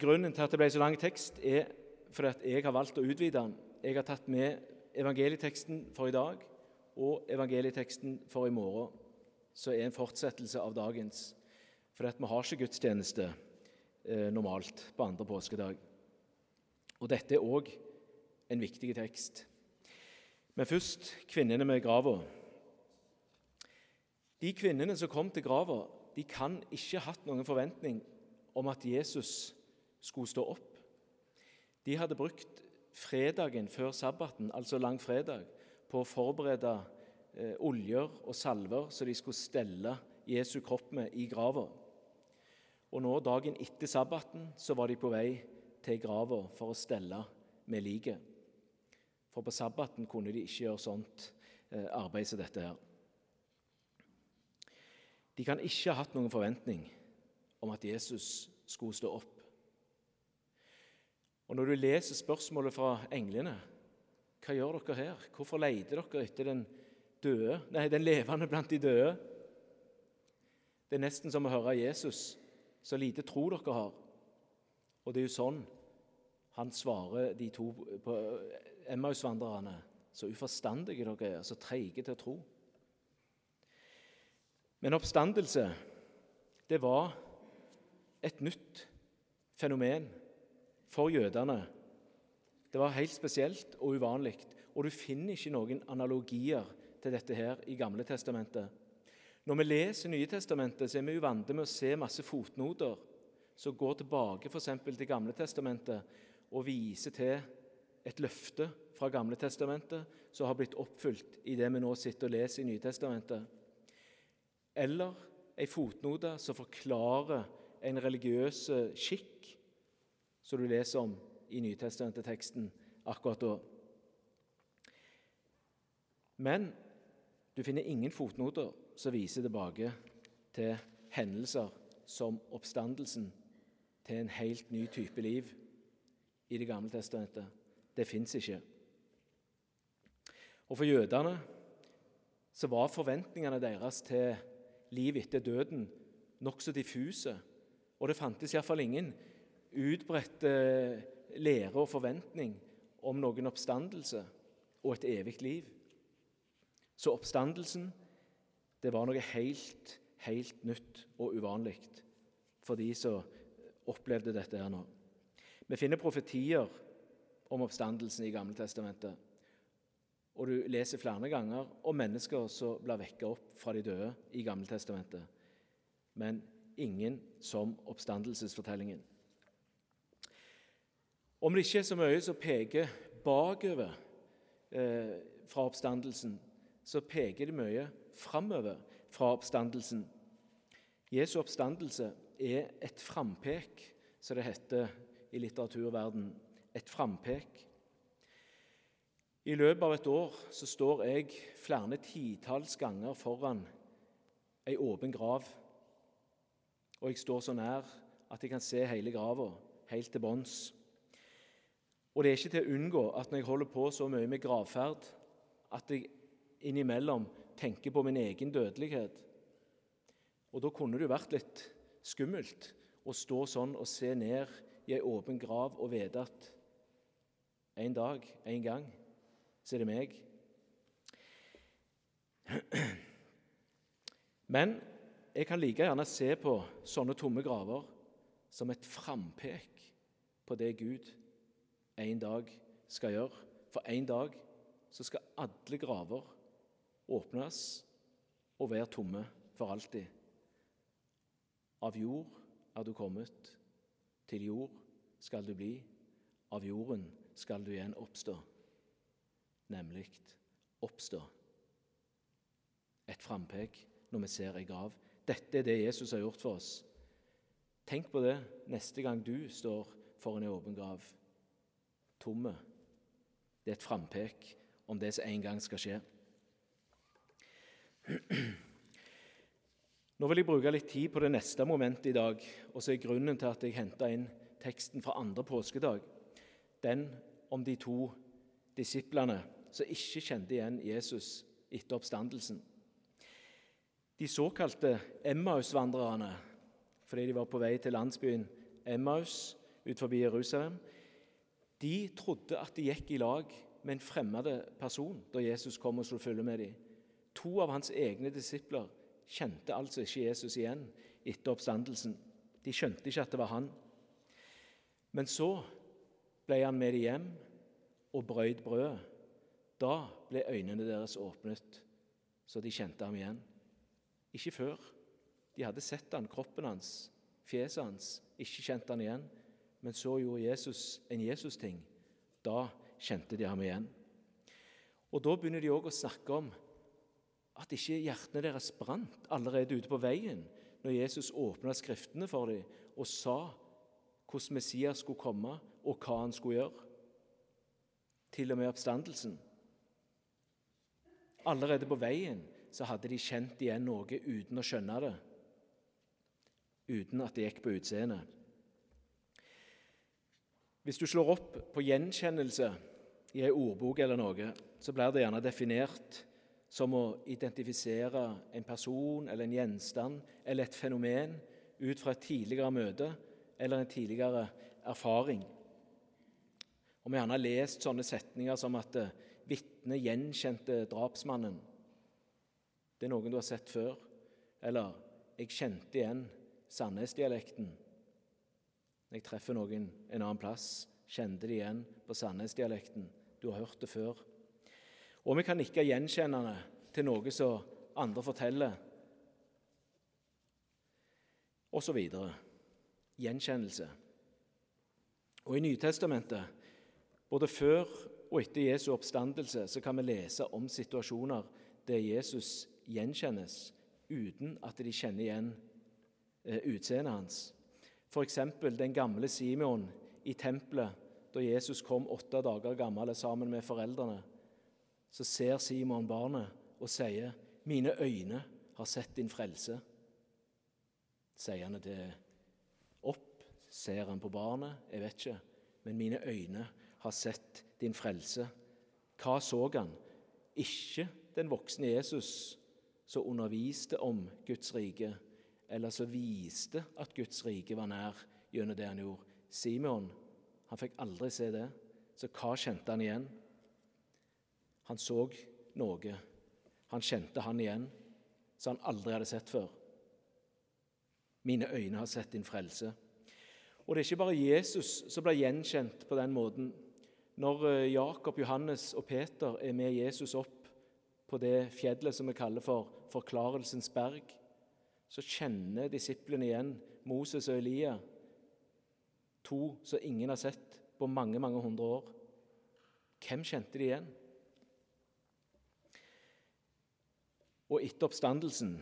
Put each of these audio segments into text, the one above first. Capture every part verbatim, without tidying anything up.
Grunnen til at det ble så lang tekst, er fordi at jeg har valgt å utvide den. Jeg har tatt med evangelieteksten for i dag og evangelieteksten for i morgen, så er en fortsettelse av dagens. Fordi at vi har ikke gudstjeneste eh, normalt på andre påskedag. Og dette er også en viktig tekst. Men først kvinnene med grava. De kvinnene som kom til grava, de kan ikke ha hatt noen forventning om at Jesus skulle stå opp. De hadde brukt fredagen før sabbaten, altså langfredag, på å forberede eh, oljer og salver så de skulle stelle Jesu kropp med i grava. Og nå, dagen etter sabbaten, så var de på vei til grava for å stelle med liket. For på sabbaten kunne de ikke gjøre sånt eh, arbeid som dette her. De kan ikke ha hatt noen forventning om at Jesus skulle stå opp. Og når du leser spørsmålet fra englene, hva gjør dere her? Hvorfor leter dere etter den døde, nei, den levende blant de døde? Det er nesten som å høre Jesus, så lite tro dere har. Og det er jo sånn han svarer de to på Emmausvandrerne, så uforstandige dere er, så treige til å tro. Men oppstandelse, det var et nytt fenomen for jødene. Det var helt spesielt og uvanlig, og du finner ikke noen analogier til dette her i Gamle testamentet. Når vi leser Nye testamentet, så er vi jo vant med å se masse fotnoter som går tilbake for eksempel til Gamle testamentet og viser til et løfte fra Gamle testamentet som har blitt oppfylt i det vi nå sitter og leser i Nye testamentet. Eller en fotnote som forklarer en religiøs skikk som du leser om i Nytestamentet-teksten akkurat da. Men du finner ingen fotnoter som viser tilbake til hendelser som oppstandelsen til en helt ny type liv i Det gamle testamentet. Det finnes ikke. Og for jødene så var forventningene deres til liv etter døden nokså diffuse, og det fantes i hvert fall ingen utbredt lære og forventning om noen oppstandelse og et evigt liv. Så oppstandelsen, det var noe helt, helt nytt og uvanlig for de som opplevde dette her nå. Vi finner profetier om oppstandelsen i Gamle testamentet, og du leser flere ganger om mennesker som blir vekket opp fra de døde i Gamle testamentet, men ingen som oppstandelsesfortellingen. Om det ikke er så mye som peker bakover eh, fra oppstandelsen, så peker det mye framover fra oppstandelsen. Jesu oppstandelse er et frampek, som det heter i litteraturverdenen, et frampek. I løpet av et år så står jeg flere titalls ganger foran en åpen grav, og jeg står så nær at jeg kan se hele grava, helt til bunns. Og det er ikke til å unngå at når jeg holder på så mye med gravferd, at jeg innimellom tenker på min egen dødelighet. Og da kunne det jo vært litt skummelt å stå sånn og se ned i en åpen grav og vite at en dag, en gang, så er det meg. Men jeg kan like gjerne se på sånne tomme graver som et frampek på det Gud en dag skal gjøre. For en dag så skal alle graver åpnes og være tomme for alltid. Av jord er du kommet, til jord skal du bli, av jorden skal du igjen oppstå, nemlig oppstå. Et frampek når vi ser en grav. Dette er det Jesus har gjort for oss. Tenk på det neste gang du står foran en åpen grav. Tomme. Det er et frampek om det som en gang skal skje. Nå vil jeg bruke litt tid på det neste momentet i dag, og så er grunnen til at jeg hentet inn teksten fra andre påskedag, den om de to disiplene som ikke kjente igjen Jesus etter oppstandelsen. De såkalte Emmausvandrerne, fordi de var på vei til landsbyen Emmaus, ut forbi Jerusalem. De trodde at de gikk i lag med en fremmede person da Jesus kom og skulle følge med dem. To av hans egne disipler kjente altså ikke Jesus igjen etter oppstandelsen. De skjønte ikke at det var han. Men så ble han med dem hjem og brøt brødet. Da ble øynene deres åpnet, så de kjente ham igjen. Ikke før. De hadde sett han, kroppen hans, fjeset hans, ikke kjent han igjen. Men så gjorde Jesus en Jesus-ting. Da kjente de ham igjen. Og da begynner de også å snakke om at ikke hjertene deres brant allerede ute på veien, når Jesus åpnet skriftene for dem og sa hvordan Messias skulle komme og hva han skulle gjøre. Til og med oppstandelsen. Allerede på veien så hadde de kjent igjen noe uten å skjønne det. Uten at det gikk på utseendet. Hvis du slår opp på gjenkjennelse i en ordbok eller noe, så blir det gjerne definert som å identifisere en person eller en gjenstand eller et fenomen ut fra et tidligere møte eller en tidligere erfaring. Og vi har gjerne lest sånne setninger som at vitnet gjenkjente drapsmannen. Det er noen du har sett før. Eller jeg kjente igjen Sandnes-dialekten. Når jeg treffer noen en annen plass, kjente de igjen på Sandnes-dialekten. Du har hørt det før. Og vi kan ikke gjenkjenne det til noe som andre forteller. Og så videre. Gjenkjennelse. Og i Nytestamentet, både før og etter Jesu oppstandelse, så kan vi lese om situasjoner der Jesus gjenkjennes uten at de kjenner igjen eh, utseendet hans. For eksempel den gamle Simeon i tempelet, da Jesus kom åtte dager gammel sammen med foreldrene. Så ser Simon barnet og sier, «Mine øyne har sett din frelse.» Sier han det opp? Ser han på barnet? Jeg vet ikke. Men mine øyne har sett din frelse. Hva så han? Ikke den voksne Jesus som underviste om Guds rike, eller som viste at Guds rike var nær gjennom det han gjorde. Simeon, han fikk aldri se det. Så hva kjente han igjen? Han så noe. Han kjente han igjen, som han aldri hadde sett før. Mine øyne har sett din frelse. Og det er ikke bare Jesus som ble gjenkjent på den måten. Når Jakob, Johannes og Peter er med Jesus opp på det fjellet som vi kaller for Forklarelsens berg, så kjenner disiplene igjen Moses og Elia, to som ingen har sett på mange, mange hundre år. Hvem kjente de igjen? Og etter oppstandelsen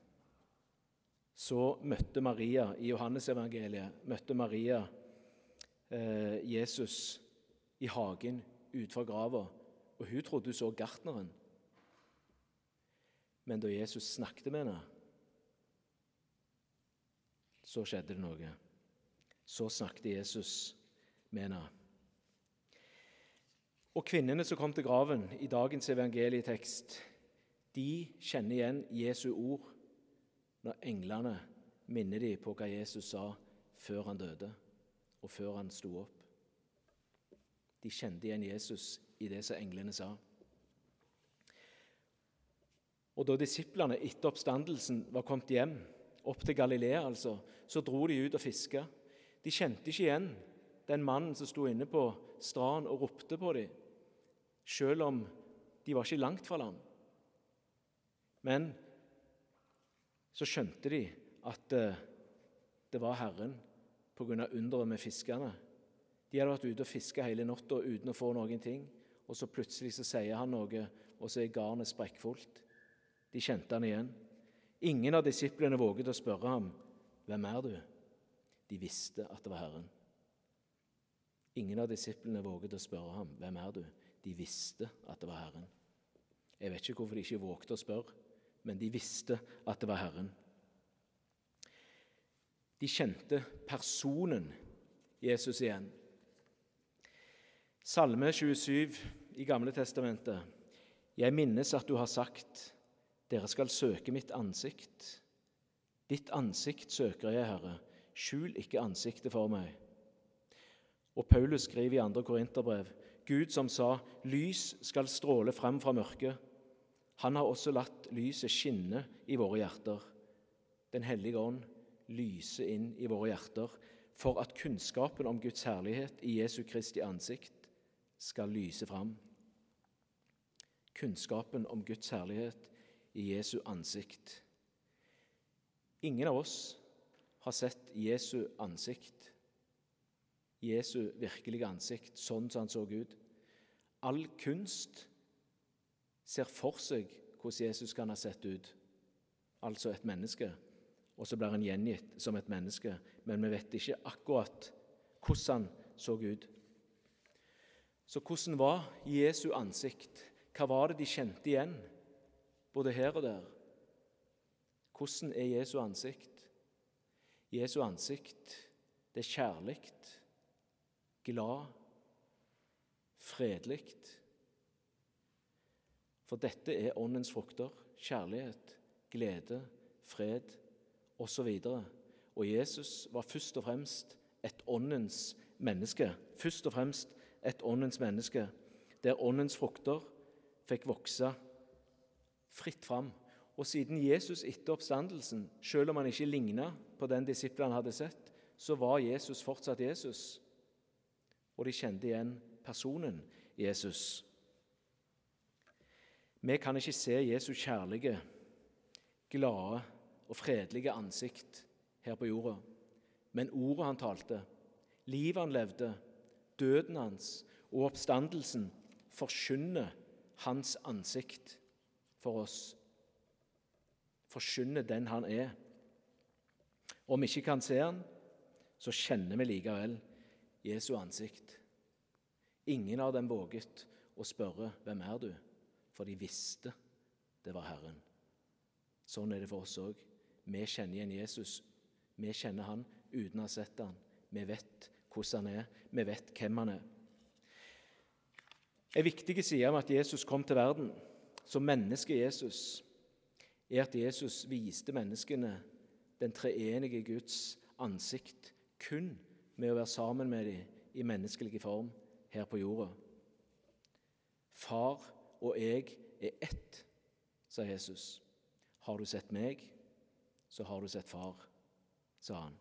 så møtte Maria i Johannes-evangeliet, møtte Maria eh, Jesus i hagen utenfor grava, og hun trodde hun så gartneren. Men da Jesus snakket med henne, så skjedde det noe. Så snakket Jesus med henne. Og kvinnene som kom til graven i dagens evangelietekst, de kjenner igjen Jesu ord når englene minner de på hva Jesus sa før han døde, og før han sto opp. De kjente igjen Jesus i det som englene sa. Og da disiplene etter oppstandelsen var kommet hjem, opp til Galilea altså, så dro de ut og fisket. De kjente ikke igjen den mannen som sto inne på stranden og ropte på dem, selv om de var ikke langt fra land. Men så skjønte de at det var Herren på grunn av underet med fiskerne. De hadde vært ute og fisket hele natta uten å få noen ting, og så plutselig så sier han noe, og så er garnet sprekkfullt. De kjente han igjen. Ingen av disiplene våget å spørre ham, «Hvem er du?» De visste at det var Herren. Ingen av disiplene våget å spørre ham, «Hvem er du?» De visste at det var Herren. Jeg vet ikke hvorfor de ikke vågte å spørre, men de visste at det var Herren. De kjente personen Jesus igjen. Salme tjuesyv i Gamle testamentet. Jeg minnes at du har sagt, dere skal søke mitt ansikt. Ditt ansikt søker jeg, Herre. Skjul ikke ansiktet for meg. Og Paulus skriver i andre Korinterbrev: Gud som sa, lys skal stråle frem fra mørket, han har også latt lyset skinne i våre hjerter. Den hellige ånd lyser inn i våre hjerter for at kunnskapen om Guds herlighet i Jesu Kristi ansikt skal lyse frem. Kunnskapen om Guds herlighet i Jesu ansikt. Ingen av oss har sett Jesu ansikt, Jesu virkelige ansikt, sånn som han så ut. All kunst ser for seg hvordan Jesus kan ha sett ut, altså et menneske, og så blir han gjengitt som et menneske, men vi vet ikke akkurat hvordan han så ut. Så hvordan var Jesu ansikt? Hva var det de kjente igjen, både her og der? Hvordan er Jesu ansikt? Jesu ansikt, det er kjærligt, glad, fredligt. For dette er åndens frukter, kjærlighet, glede, fred, og så videre. Og Jesus var først og fremst et åndens menneske, først og fremst et åndens menneske, der åndens frukter fikk vokse fritt fram. Og siden Jesus etter oppstandelsen, selv om han ikke lignet på den disippelen han hadde sett, så var Jesus fortsatt Jesus. Og de kjente igjen personen Jesus. Vi kan ikke se Jesu kjærlige, glade og fredelige ansikt her på jorda. Men ordet han talte, livet han levde, døden hans og oppstandelsen forkynner hans ansikt for oss. Forkynner den han er. Om vi ikke kan se han, så kjenner vi likevel Jesu ansikt. Ingen av dem våget å spørre, hvem er du? For de visste det var Herren. Sånn er det for oss også. Vi kjenner igjen Jesus. Vi kjenner han uten å ha sett han. Vi vet hvordan han er. Vi vet hvem han er. En viktig side av at Jesus kom til verden som menneske Jesus, er at Jesus viste menneskene den treenige Guds ansikt kun med å være sammen med dem i menneskelig form her på jorda. Far og jeg er ett, sa Jesus. Har du sett meg, så har du sett far, sa han.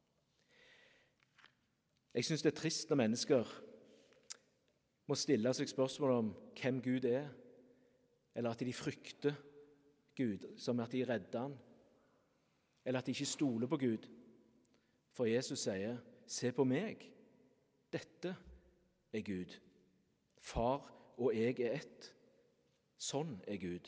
Jeg synes det er trist når mennesker må stille seg spørsmål om hvem Gud er, eller at de frykter Gud, som at de redder han, eller at de ikke stoler på Gud. For Jesus sier, se på meg, dette er Gud. Far og jeg er ett. Sånn er Gud.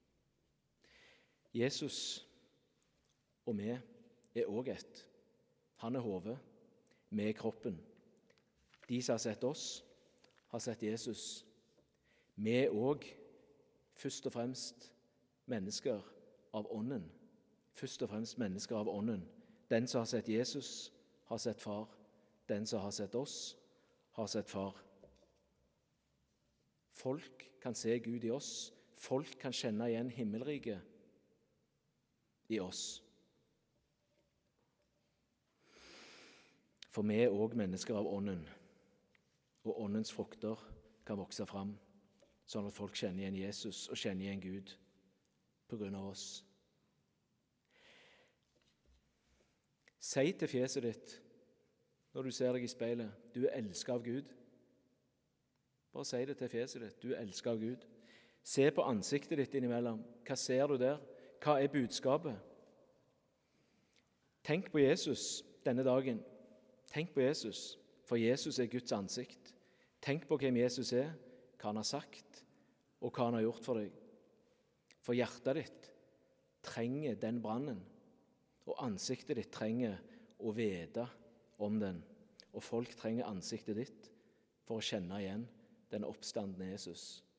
Jesus og vi er også ett. Han er hodet, vi er kroppen. De som har sett oss, har sett Jesus. Vi er også først og fremst mennesker av ånden. Først og fremst mennesker av ånden. Den som har sett Jesus, har sett far. Den som har sett oss, har sett far. Folk kan se Gud i oss. Folk kan kjenne igjen himmelriket i oss. For vi er også mennesker av ånden, og åndens frukter kan vokse fram, sånn at folk kjenner igjen Jesus og kjenner igjen Gud på grunn av oss. Si til fjeset ditt, når du ser deg i speilet, du er elsket av Gud. Bare si det til fjeset ditt, du er elsket av Gud. Se på ansiktet ditt innimellom. Hva ser du der? Hva er budskapet? Tenk på Jesus denne dagen. Tenk på Jesus, for Jesus er Guds ansikt. Tenk på hvem Jesus er, hva han har sagt, og hva han har gjort for deg. For hjertet ditt trenger den brannen, og ansiktet ditt trenger å vite om den. Og folk trenger ansiktet ditt for å kjenne igjen den oppstandende Jesus.